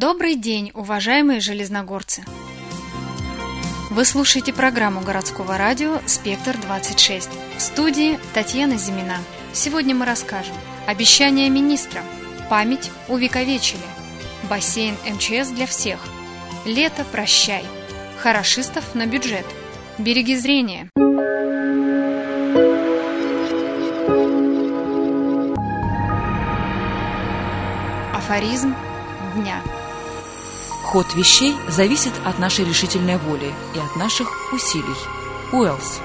Добрый день, уважаемые железногорцы! Вы слушаете программу городского радио «Спектр-26». В студии Татьяна Зимина. Сегодня мы расскажем: обещание министра, память увековечили, бассейн МЧС для всех, лето прощай, хорошистов на бюджет, береги зрения. Афоризм дня. Ход вещей зависит от нашей решительной воли и от наших усилий. Уэллс.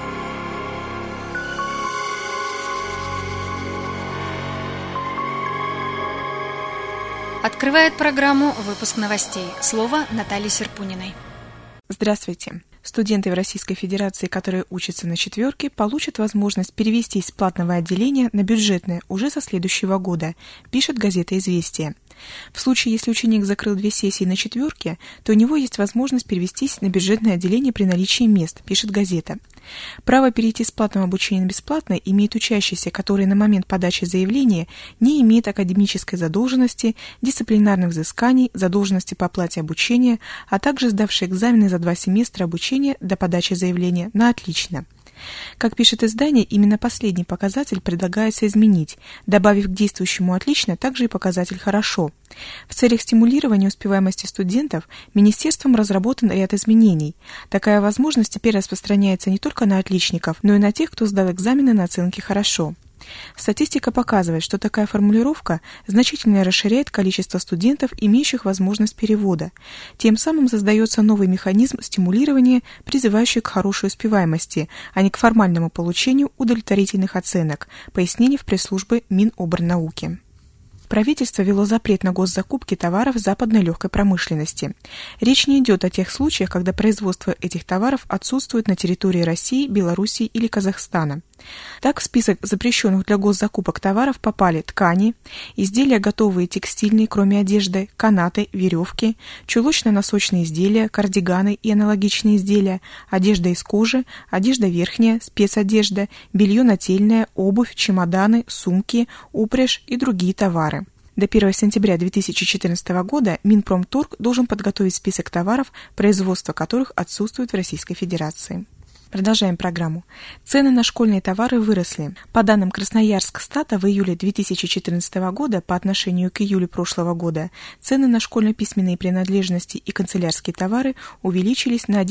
Открывает программу выпуск новостей. Слово Наталье Серпуниной. Здравствуйте. Студенты в Российской Федерации, которые учатся на четверке, получат возможность перевестись с платного отделения на бюджетное уже со следующего года, пишет газета «Известия». В случае, если ученик закрыл 2 сессии на четверке, то у него есть возможность перевестись на бюджетное отделение при наличии мест, пишет газета. Право перейти с платного обучения на бесплатное имеет учащийся, который на момент подачи заявления не имеет академической задолженности, дисциплинарных взысканий, задолженности по оплате обучения, а также сдавший экзамены за 2 семестра обучения до подачи заявления на «отлично». Как пишет издание, именно последний показатель предлагается изменить, добавив к действующему «отлично» также и показатель «хорошо». В целях стимулирования успеваемости студентов министерством разработан ряд изменений. Такая возможность теперь распространяется не только на отличников, но и на тех, кто сдал экзамены на оценки «хорошо». Статистика показывает, что такая формулировка значительно расширяет количество студентов, имеющих возможность перевода. Тем самым создается новый механизм стимулирования, призывающий к хорошей успеваемости, а не к формальному получению удовлетворительных оценок, пояснение в пресс-службе Минобрнауки. Правительство ввело запрет на госзакупки товаров западной легкой промышленности. Речь не идет о тех случаях, когда производство этих товаров отсутствует на территории России, Белоруссии или Казахстана. Так, в список запрещенных для госзакупок товаров попали ткани, изделия готовые текстильные, кроме одежды, канаты, веревки, чулочно-носочные изделия, кардиганы и аналогичные изделия, одежда из кожи, одежда верхняя, спецодежда, белье нательное, обувь, чемоданы, сумки, упряжь и другие товары. До 1 сентября 2014 года Минпромторг должен подготовить список товаров, производство которых отсутствует в Российской Федерации. Продолжаем программу. Цены на школьные товары выросли. По данным Красноярскстата, в июле 2014 года по отношению к июлю прошлого года цены на школьно-письменные принадлежности и канцелярские товары увеличились на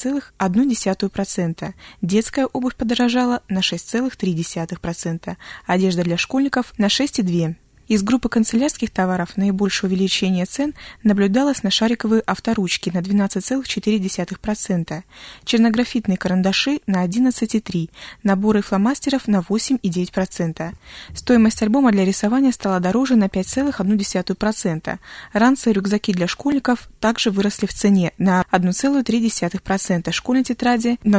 11,1%. Детская обувь подорожала на 6,3%. Одежда для школьников на 6,2%. Из группы канцелярских товаров наибольшее увеличение цен наблюдалось на шариковые авторучки на 12,4%, чернографитные карандаши на 11,3%, наборы фломастеров на 8,9%. Стоимость альбома для рисования стала дороже на 5,1%. Ранцы и рюкзаки для школьников также выросли в цене на 1,3%, школьной тетради на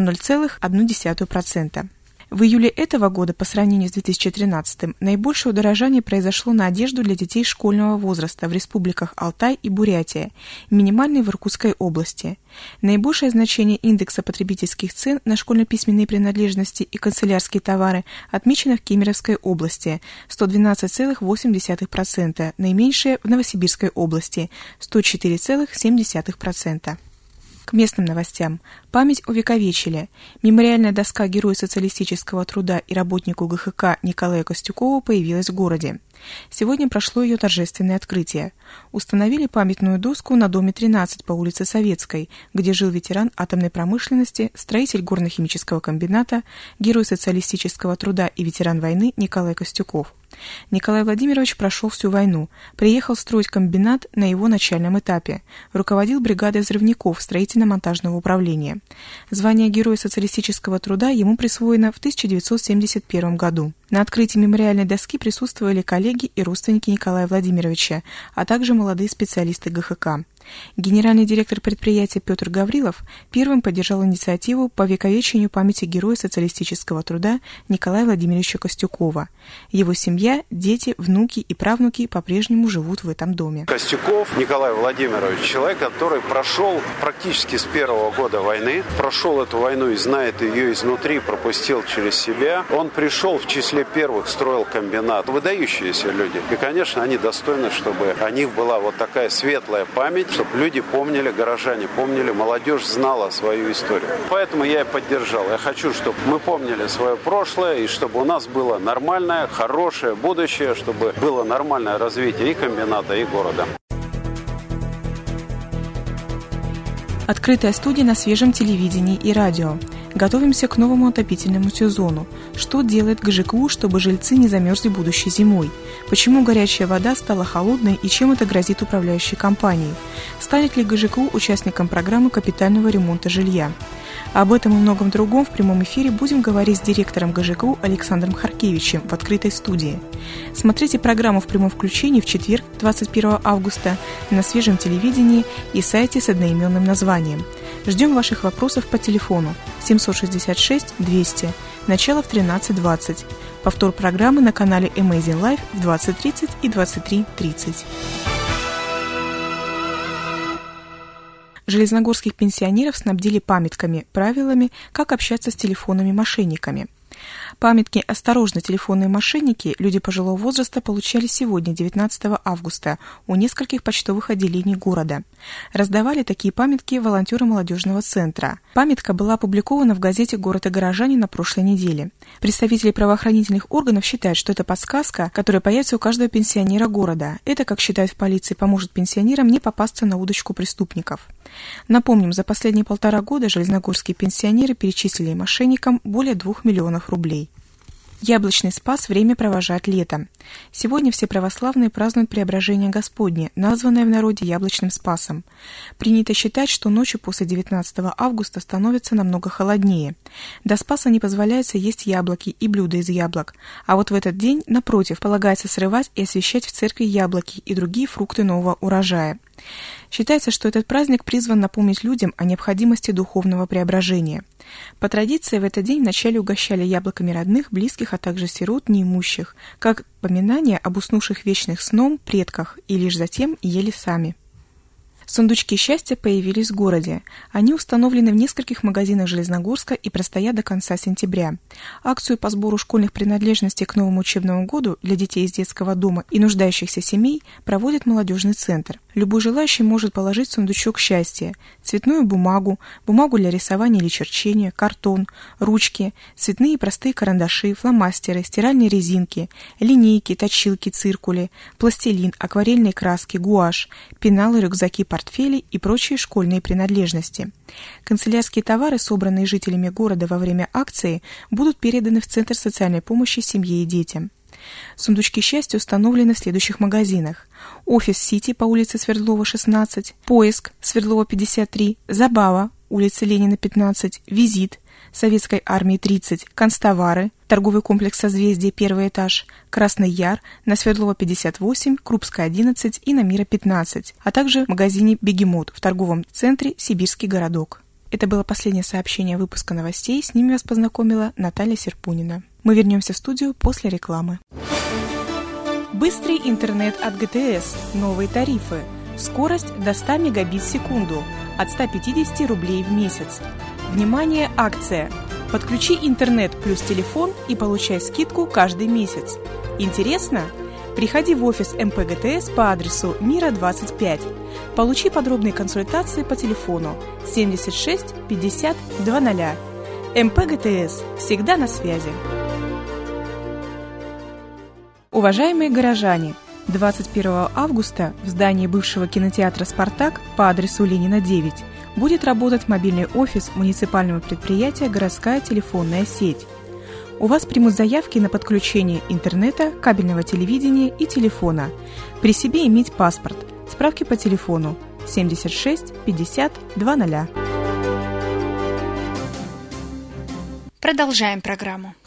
0,1%. В июле этого года по сравнению с 2013 наибольшее удорожание произошло на одежду для детей школьного возраста в республиках Алтай и Бурятия, минимальной в Иркутской области. Наибольшее значение индекса потребительских цен на школьно-письменные принадлежности и канцелярские товары отмечено в Кемеровской области – 112,8%, наименьшее в Новосибирской области – 104,7%. К местным новостям. Память увековечили. Мемориальная доска Герою социалистического труда и работнику ГХК Николаю Костюкову появилась в городе. Сегодня прошло ее торжественное открытие. Установили памятную доску на доме 13 по улице Советской, где жил ветеран атомной промышленности, строитель горно-химического комбината, Герой социалистического труда и ветеран войны Николай Костюков. Николай Владимирович прошел всю войну, приехал строить комбинат на его начальном этапе, руководил бригадой взрывников строительно-монтажного управления. Звание Героя социалистического труда ему присвоено в 1971 году. На открытии мемориальной доски присутствовали коллеги и родственники Николая Владимировича, а также молодые специалисты ГХК. Генеральный директор предприятия Петр Гаврилов первым поддержал инициативу по вековечению памяти героя социалистического труда Николая Владимировича Костюкова. Его семья, дети, внуки и правнуки по-прежнему живут в этом доме. Костюков Николай Владимирович, человек, который прошел практически с первого года войны, прошел эту войну и знает ее изнутри, пропустил через себя. Он пришел в числе первых, строил комбинат. Выдающиеся люди. И, конечно, они достойны, чтобы о них была вот такая светлая память, чтобы люди помнили, горожане помнили, молодежь знала свою историю. Поэтому я и поддержал. Я хочу, чтобы мы помнили свое прошлое, и чтобы у нас было нормальное, хорошее будущее, чтобы было нормальное развитие и комбината, и города. Открытая студия на свежем телевидении и радио. Готовимся к новому отопительному сезону. Что делает ГЖКУ, чтобы жильцы не замерзли будущей зимой? Почему горячая вода стала холодной и чем это грозит управляющей компании? Станет ли ГЖКУ участником программы капитального ремонта жилья? Об этом и многом другом в прямом эфире будем говорить с директором ГЖКУ Александром Харкевичем в открытой студии. Смотрите программу в прямом включении в четверг, 21 августа, на свежем телевидении и сайте с одноименным названием. Ждем ваших вопросов по телефону 766-200, начало в 13:20. Повтор программы на канале Amazing Life в 20:30 и 23:30. Железногорских пенсионеров снабдили памятками, правилами, как общаться с телефонами-мошенниками. Памятки «Осторожно, телефонные мошенники» люди пожилого возраста получали сегодня, 19 августа, у нескольких почтовых отделений города. Раздавали такие памятки волонтеры молодежного центра. Памятка была опубликована в газете «Город и горожане» на прошлой неделе. Представители правоохранительных органов считают, что это подсказка, которая появится у каждого пенсионера города. Это, как считают в полиции, поможет пенсионерам не попасться на удочку преступников. Напомним, за последние 1,5 года железногорские пенсионеры перечислили мошенникам более 2 миллионов рублей. Яблочный Спас время провожает лето. Сегодня все православные празднуют Преображение Господне, названное в народе Яблочным Спасом. Принято считать, что ночью после 19 августа становится намного холоднее. До Спаса не позволяется есть яблоки и блюда из яблок, а вот в этот день, напротив, полагается срывать и освещать в церкви яблоки и другие фрукты нового урожая. Считается, что этот праздник призван напомнить людям о необходимости духовного преображения. По традиции, в этот день вначале угощали яблоками родных, близких, а также сирот, неимущих, как поминание об уснувших вечных сном предках, и лишь затем ели сами. Сундучки счастья появились в городе. Они установлены в нескольких магазинах Железногорска и простоят до конца сентября. Акцию по сбору школьных принадлежностей к новому учебному году для детей из детского дома и нуждающихся семей проводит молодежный центр. Любой желающий может положить в сундучок счастья цветную бумагу, бумагу для рисования или черчения, картон, ручки, цветные простые карандаши, фломастеры, стиральные резинки, линейки, точилки, циркули, пластилин, акварельные краски, гуашь, пеналы, рюкзаки, портфели и прочие школьные принадлежности. Канцелярские товары, собранные жителями города во время акции, будут переданы в Центр социальной помощи семье и детям. Сундучки счастья установлены в следующих магазинах: Офис Сити по улице Свердлова, 16, Поиск, Свердлова, 53, Забава, улица Ленина, 15, Визит, Советской армии, 30, Констовары, торговый комплекс «Созвездие», 1 этаж, Красный Яр, на Свердлова, 58, Крупская, 11 и на Мира, 15, а также в магазине «Бегемот» в торговом центре «Сибирский городок». Это было последнее сообщение выпуска новостей. С ними вас познакомила Наталья Серпунина. Мы вернемся в студию после рекламы. Быстрый интернет от ГТС. Новые тарифы. Скорость до 100 мегабит в секунду. От 150 рублей в месяц. Внимание, акция! Подключи интернет плюс телефон и получай скидку каждый месяц. Интересно? Приходи в офис МП-ГТС по адресу Мира, 25. Получи подробные консультации по телефону 76 50 00. МП-ГТС. Всегда на связи. Уважаемые горожане, 21 августа в здании бывшего кинотеатра «Спартак» по адресу Ленина, 9 будет работать мобильный офис муниципального предприятия «Городская телефонная сеть». У вас примут заявки на подключение интернета, кабельного телевидения и телефона. При себе иметь паспорт. Справки по телефону 76 50 00. Продолжаем программу.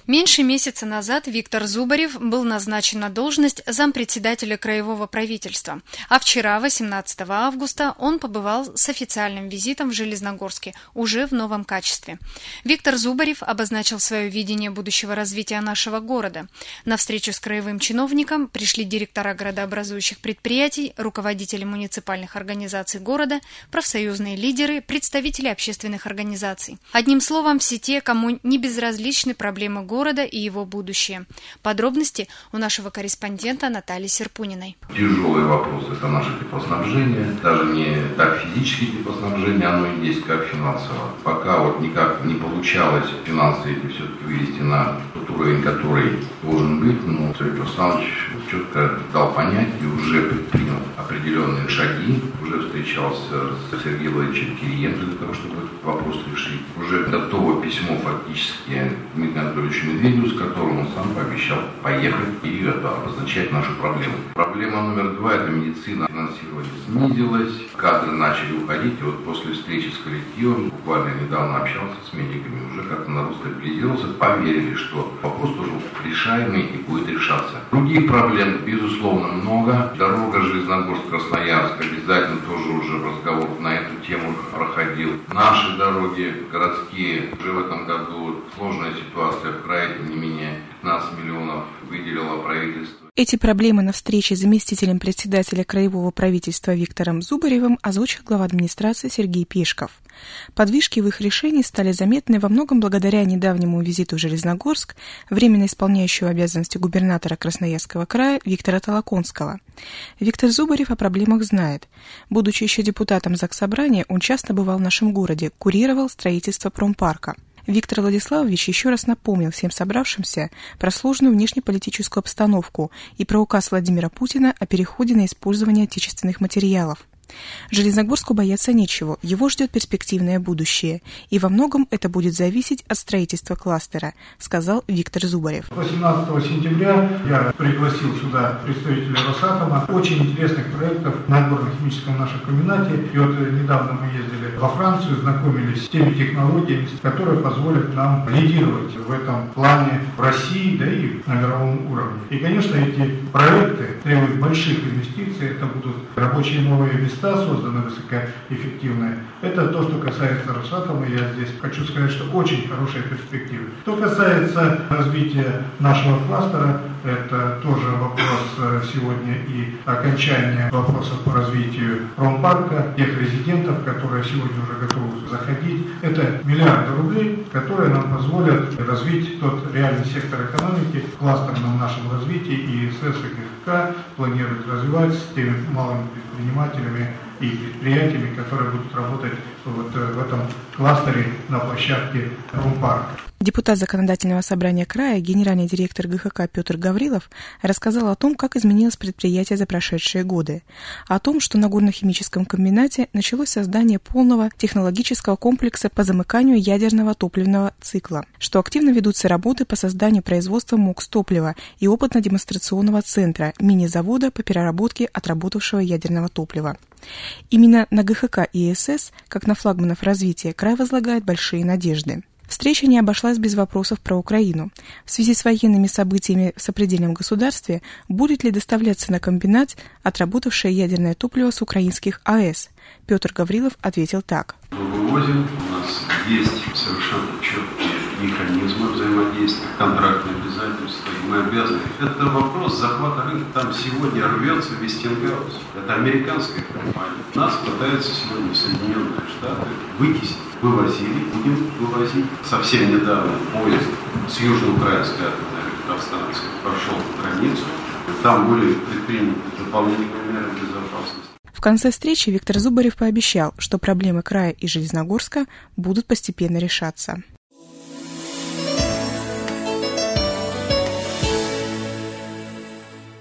Меньше месяца назад Виктор Зубарев был назначен на должность зампредседателя краевого правительства, а вчера, 18 августа, он побывал с официальным визитом в Железногорске, уже в новом качестве. Виктор Зубарев обозначил свое видение будущего развития нашего города. На встречу с краевым чиновником пришли директора городообразующих предприятий, руководители муниципальных организаций города, профсоюзные лидеры, представители общественных организаций. Одним словом, все те, кому не безразличны проблемы города и его будущее. Подробности у нашего корреспондента Натальи Серпуниной. Тяжелый вопрос – это наше теплоснабжение. Даже не так физическое теплоснабжение, оно и есть как финансово. Пока вот никак не получалось финансы эти все-таки вывести на тот уровень, который должен быть, но Сергей Александрович четко дал понять и уже предпринял определенные шаги, уже встречался с Сергеем Владимировичем Кириенко для того, чтобы этот вопрос решить. Уже готово письмо фактически Дмитрию Анатольевичу Медведеву, с которым он сам пообещал поехать и обозначать нашу проблему. Проблема номер 2 – это медицина. Финансирование снизилось, кадры начали уходить. И вот после встречи с коллективом, буквально недавно общался с медиками, уже как-то народ стабилизировался, поверили, что вопрос тоже решаемый и будет решаться. Других проблем, безусловно, много. Дорога Железногорск-Красноярск обязательно тоже уже разговор на эту тему проходил. Наши дороги городские уже в этом году сложная ситуация в крае, тем не менее 15 миллионов выделило правительство. Эти проблемы на встрече с заместителем председателя краевого правительства Виктором Зубаревым озвучил глава администрации Сергей Пешков. Подвижки в их решении стали заметны во многом благодаря недавнему визиту в Железногорск временно исполняющего обязанности губернатора Красноярского края Виктора Толоконского. Виктор Зубарев о проблемах знает. Будучи еще депутатом Заксобрания, он часто бывал в нашем городе, курировал строительство промпарка. Виктор Владиславович еще раз напомнил всем собравшимся про сложную внешнеполитическую обстановку и про указ Владимира Путина о переходе на использование отечественных материалов. Железногорску бояться нечего, его ждет перспективное будущее, и во многом это будет зависеть от строительства кластера, сказал Виктор Зубарев. 18 сентября я пригласил сюда представителей Росатома, очень интересных проектов на горно-химическом нашем комбинате. И вот недавно мы ездили во Францию, знакомились с теми технологиями, которые позволят нам лидировать в этом плане в России, да и на мировом уровне. И, конечно, эти проекты требуют больших инвестиций, это будут рабочие новые места, созданы высокоэффективные. Это то, что касается Росатома. Я здесь хочу сказать, что очень хорошие перспективы. Что касается развития нашего кластера, это тоже вопрос сегодня и окончания вопросов по развитию промпарка, тех резидентов, которые сегодня уже готовы заходить. Это миллиарды рублей, которые нам позволят развить тот реальный сектор экономики в кластерном нашем развитии, и СГХК планирует развивать с теми малыми предпринимателями и предприятиями, которые будут работать вот в этом кластере на площадке промпарка. Депутат Законодательного собрания края, генеральный директор ГХК Петр Гаврилов рассказал о том, как изменилось предприятие за прошедшие годы, о том, что на горно-химическом комбинате началось создание полного технологического комплекса по замыканию ядерного топливного цикла, что активно ведутся работы по созданию производства МОКС-топлива и опытно-демонстрационного центра, мини-завода по переработке отработавшего ядерного топлива. Именно на ГХК и ИСС, как на флагманов развития, край возлагает большие надежды. Встреча не обошлась без вопросов про Украину. В связи с военными событиями в сопредельном государстве будет ли доставляться на комбинат отработавшее ядерное топливо с украинских АЭС? Петр Гаврилов ответил так. Мы вывозим, у нас есть совершенно четкие механизмы взаимодействия, контрактные обязательства, и мы обязаны. Это вопрос захвата рынка. Там сегодня рвется Вестингаус. Это американская компания. Нас пытаются сегодня Соединенные Штаты вытеснить. Вывозили, будем вывозить. Совсем недавно поезд с южноукраинской атомной электростанции прошел границу. Там были предприняты дополнительные меры безопасности. В конце встречи Виктор Зубарев пообещал, что проблемы края и Железногорска будут постепенно решаться. В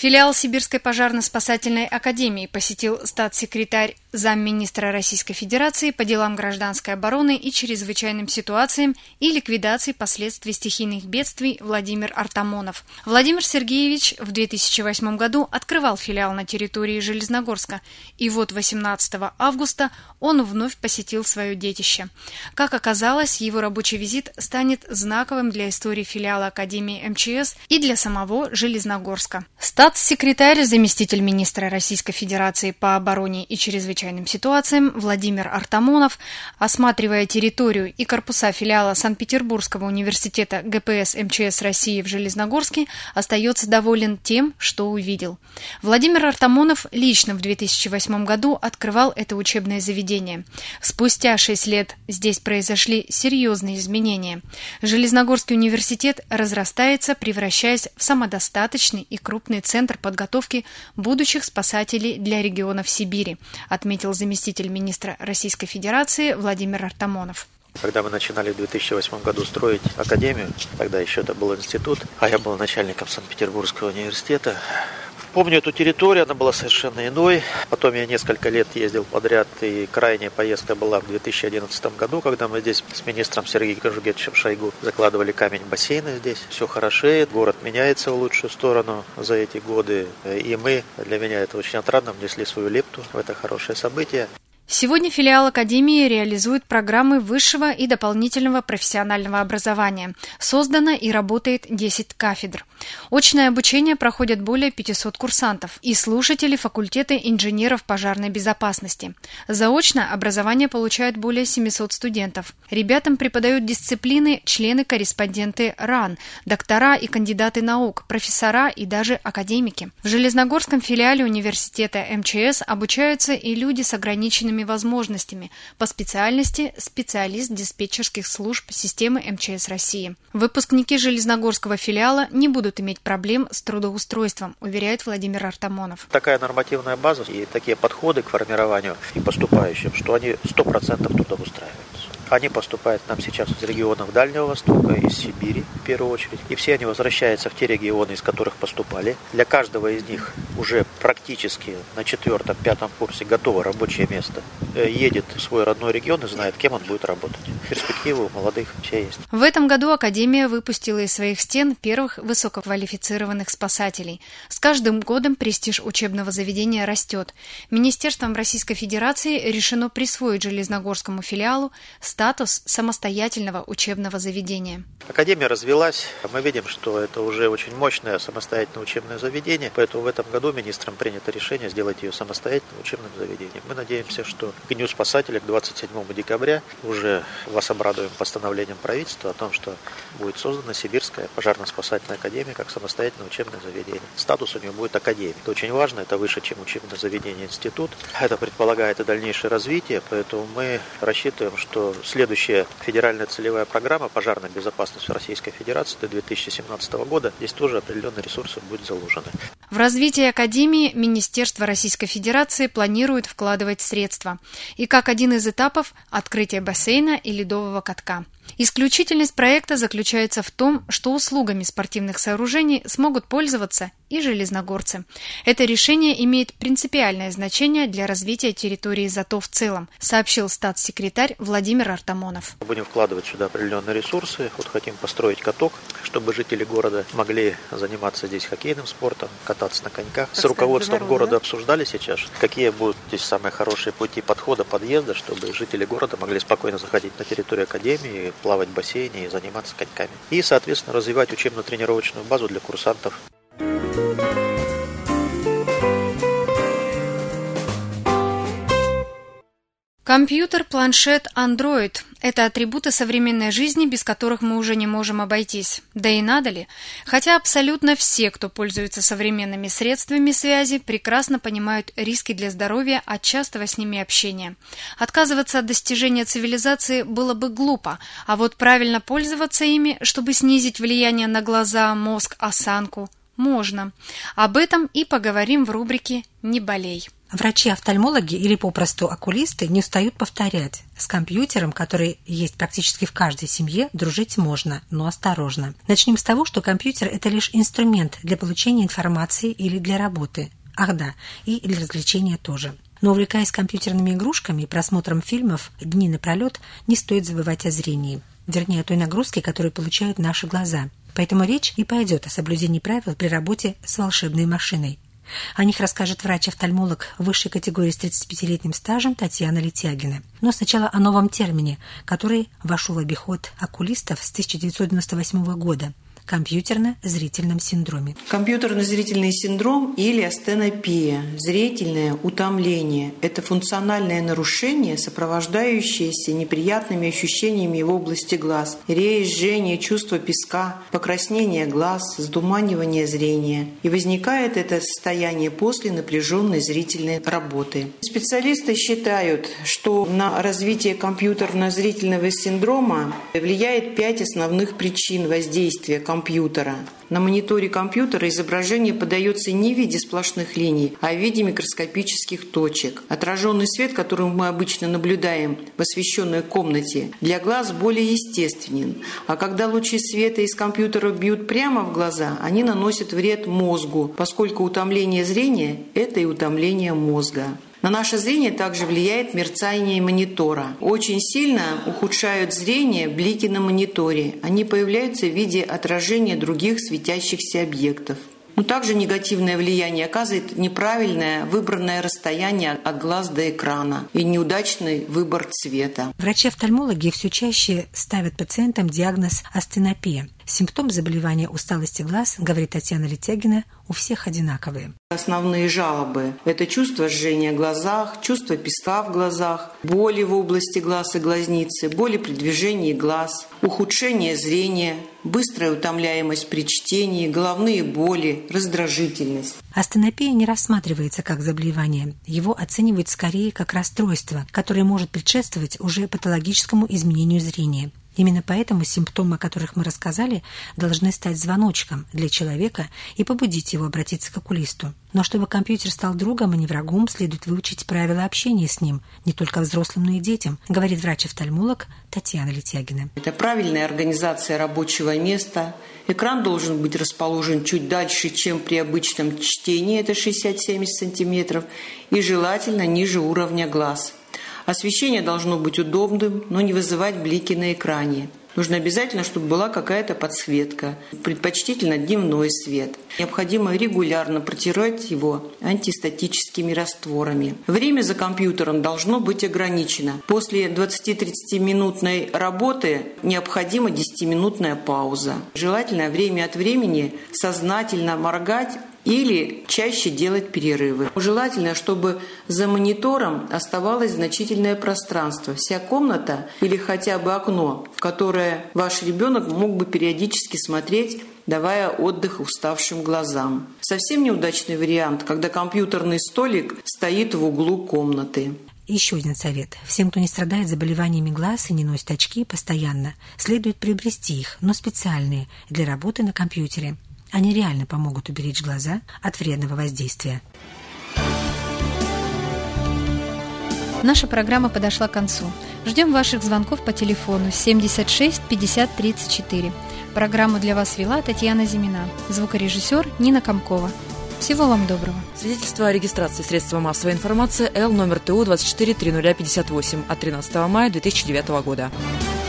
Филиал Сибирской пожарно-спасательной академии посетил статс-секретарь замминистра Российской Федерации по делам гражданской обороны и чрезвычайным ситуациям и ликвидации последствий стихийных бедствий Владимир Артамонов. Владимир Сергеевич в 2008 году открывал филиал на территории Железногорска, и вот 18 августа он вновь посетил свое детище. Как оказалось, его рабочий визит станет знаковым для истории филиала Академии МЧС и для самого Железногорска. Статс-секретарь, заместитель министра Российской Федерации по обороне и чрезвычайным ситуациям Владимир Артамонов, осматривая территорию и корпуса филиала Санкт-Петербургского университета ГПС МЧС России в Железногорске, остается доволен тем, что увидел. Владимир Артамонов лично в 2008 году открывал это учебное заведение. Спустя 6 лет здесь произошли серьезные изменения. Железногорский университет разрастается, превращаясь в самодостаточный и крупный центр подготовки будущих спасателей для регионов Сибири, отметил заместитель министра Российской Федерации Владимир Артамонов. Когда мы начинали в 2008 году строить академию, тогда еще это был институт, а я был начальником Санкт-Петербургского университета. Помню эту территорию, она была совершенно иной. Потом я несколько лет ездил подряд, и крайняя поездка была в 2011 году, когда мы здесь с министром Сергеем Кожугетовичем Шойгу закладывали камень бассейна здесь. Все хорошеет, город меняется в лучшую сторону за эти годы. И мы, для меня это очень отрадно, внесли свою лепту в это хорошее событие. Сегодня филиал Академии реализует программы высшего и дополнительного профессионального образования. Создано и работает 10 кафедр. Очное обучение проходят более 500 курсантов и слушатели факультета инженеров пожарной безопасности. Заочно образование получают более 700 студентов. Ребятам преподают дисциплины члены-корреспонденты РАН, доктора и кандидаты наук, профессора и даже академики. В Железногорском филиале университета МЧС обучаются и люди с ограниченными возможностями по специальности специалист диспетчерских служб системы МЧС России. Выпускники Железногорского филиала не будут иметь проблем с трудоустройством, уверяет Владимир Артамонов. Такая нормативная база и такие подходы к формированию и поступающим, что они 100% трудоустраиваются. Они поступают к нам сейчас из регионов Дальнего Востока, из Сибири в первую очередь. И все они возвращаются в те регионы, из которых поступали. Для каждого из них уже практически на 4-5 курсе готово рабочее место. Едет в свой родной регион и знает, кем он будет работать. Перспективы у молодых все есть. В этом году Академия выпустила из своих стен первых высококвалифицированных спасателей. С каждым годом престиж учебного заведения растет. Министерством Российской Федерации решено присвоить Железногорскому филиалу статус самостоятельного учебного заведения. Академия развилась. Мы видим, что это уже очень мощное самостоятельное учебное заведение. Поэтому в этом году министром принято решение сделать ее самостоятельным учебным заведением. Мы надеемся, что к Дню спасателя, к 27 декабря, уже вас обрадуем постановлением правительства о том, что будет создана Сибирская пожарно-спасательная академия как самостоятельное учебное заведение. Статус у нее будет академия. Это очень важно, это выше, чем учебное заведение, институт. Это предполагает и дальнейшее развитие, поэтому мы рассчитываем, что следующая федеральная целевая программа пожарной безопасности Российской Федерации до 2017 года, здесь тоже определенные ресурсы будут заложены. В развитие Академии Министерство Российской Федерации планирует вкладывать средства. И как один из этапов – открытие бассейна и ледового катка. Исключительность проекта заключается в том, что услугами спортивных сооружений смогут пользоваться и железногорцы. Это решение имеет принципиальное значение для развития территории ЗАТО в целом, сообщил статс-секретарь Владимир Артамонов. Мы будем вкладывать сюда определенные ресурсы. Вот хотим построить каток, чтобы жители города могли заниматься здесь хоккейным спортом, кататься на коньках. С руководством города обсуждали сейчас, какие будут здесь самые хорошие пути подхода, подъезда, чтобы жители города могли спокойно заходить на территорию академии, плавать в бассейне и заниматься коньками. И, соответственно, развивать учебно-тренировочную базу для курсантов. Компьютер, планшет, Android – это атрибуты современной жизни, без которых мы уже не можем обойтись. Да и надо ли? Хотя абсолютно все, кто пользуется современными средствами связи, прекрасно понимают риски для здоровья от частого с ними общения. Отказываться от достижения цивилизации было бы глупо, а вот правильно пользоваться ими, чтобы снизить влияние на глаза, мозг, осанку, можно. Об этом и поговорим в рубрике «Не болей». Врачи-офтальмологи или попросту окулисты не устают повторять: с компьютером, который есть практически в каждой семье, дружить можно, но осторожно. Начнем с того, что компьютер – это лишь инструмент для получения информации или для работы. Ах да, и для развлечения тоже. Но, увлекаясь компьютерными игрушками и просмотром фильмов дни напролет, не стоит забывать о зрении. Вернее, о той нагрузке, которую получают наши глаза. Поэтому речь и пойдет о соблюдении правил при работе с волшебной машиной. О них расскажет врач-офтальмолог высшей категории с 35-летним стажем Татьяна Летягина. Но сначала о новом термине, который вошел в обиход окулистов с 1998 года – компьютерно-зрительном синдроме. Компьютерно-зрительный синдром или астенопия, зрительное утомление – это функциональное нарушение, сопровождающееся неприятными ощущениями в области глаз, резь, жжение, чувство песка, покраснение глаз, сдуманивание зрения. И возникает это состояние после напряженной зрительной работы. Специалисты считают, что на развитие компьютерно-зрительного синдрома влияет 5 основных причин воздействия компьютера. На мониторе компьютера изображение подается не в виде сплошных линий, а в виде микроскопических точек. Отраженный свет, который мы обычно наблюдаем в освещенной комнате, для глаз более естественен. А когда лучи света из компьютера бьют прямо в глаза, они наносят вред мозгу, поскольку утомление зрения – это и утомление мозга. На наше зрение также влияет мерцание монитора. Очень сильно ухудшают зрение блики на мониторе. Они появляются в виде отражения других светящихся объектов. Но также негативное влияние оказывает неправильное выбранное расстояние от глаз до экрана и неудачный выбор цвета. Врачи-офтальмологи все чаще ставят пациентам диагноз астенопия. Симптом заболевания усталости глаз, говорит Татьяна Летягина, у всех одинаковые. Основные жалобы – это чувство жжения в глазах, чувство песка в глазах, боли в области глаз и глазницы, боли при движении глаз, ухудшение зрения, быстрая утомляемость при чтении, головные боли, раздражительность. Астенопия не рассматривается как заболевание. Его оценивают скорее как расстройство, которое может предшествовать уже патологическому изменению зрения. Именно поэтому симптомы, о которых мы рассказали, должны стать звоночком для человека и побудить его обратиться к окулисту. Но чтобы компьютер стал другом, а не врагом, следует выучить правила общения с ним, не только взрослым, но и детям, говорит врач-офтальмолог Татьяна Летягина. Это правильная организация рабочего места. Экран должен быть расположен чуть дальше, чем при обычном чтении, это 60-70 см, и желательно ниже уровня глаз. Освещение должно быть удобным, но не вызывать блики на экране. Нужно обязательно, чтобы была какая-то подсветка, предпочтительно дневной свет. Необходимо регулярно протирать его антистатическими растворами. Время за компьютером должно быть ограничено. После 20-30-минутной работы необходима 10-минутная пауза. Желательно время от времени сознательно моргать или чаще делать перерывы. Желательно, чтобы за монитором оставалось значительное пространство. Вся комната или хотя бы окно, в которое ваш ребенок мог бы периодически смотреть, давая отдых уставшим глазам. Совсем неудачный вариант, когда компьютерный столик стоит в углу комнаты. Еще один совет. Всем, кто не страдает заболеваниями глаз и не носит очки постоянно, следует приобрести их, но специальные, для работы на компьютере. Они реально помогут уберечь глаза от вредного воздействия. Наша программа подошла к концу. Ждем ваших звонков по телефону 76 50 34. Программу для вас вела Татьяна Зимина, звукорежиссер Нина Комкова. Всего вам доброго. Свидетельство о регистрации средства массовой информации Л номер ТУ 24 0058 от 13 мая 2009 года.